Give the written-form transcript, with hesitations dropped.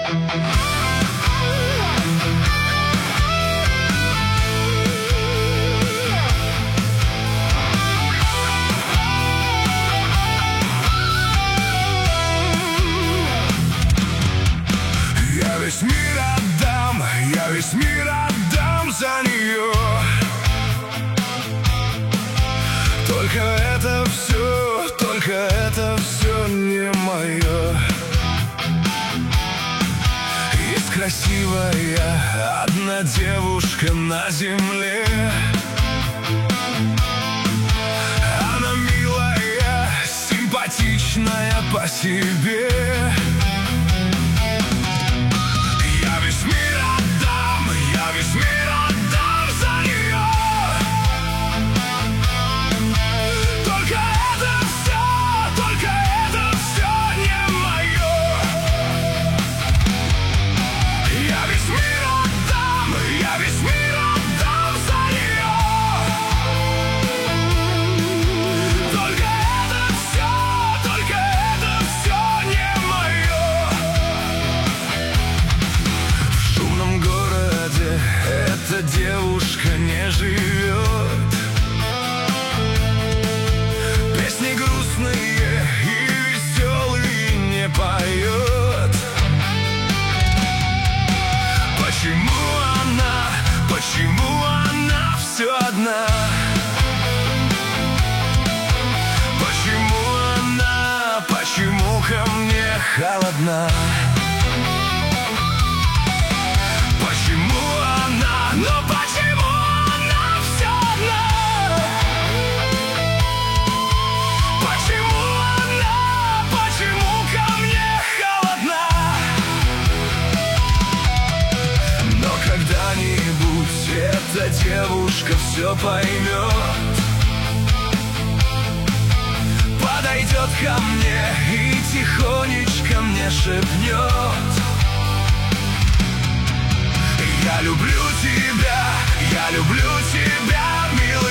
Я весь мир отдам за нее. Только это все не мое. Есть красивая одна девушка на земле. Она милая, симпатичная по себе. Я весь мир отдам за нее. Только это все не мое. Я весь мир отдам за нее. Только это все не мое. В шумном городе эта девушка не живет. Песни грустные и веселые не поет. Почему она все одна? Почему ко мне холодна? Почему она все одна? Почему ко мне холодна? Но когда-нибудь эта девушка все поймет, подойдет ко мне и тихонечко мне шепнет: я люблю тебя, милый.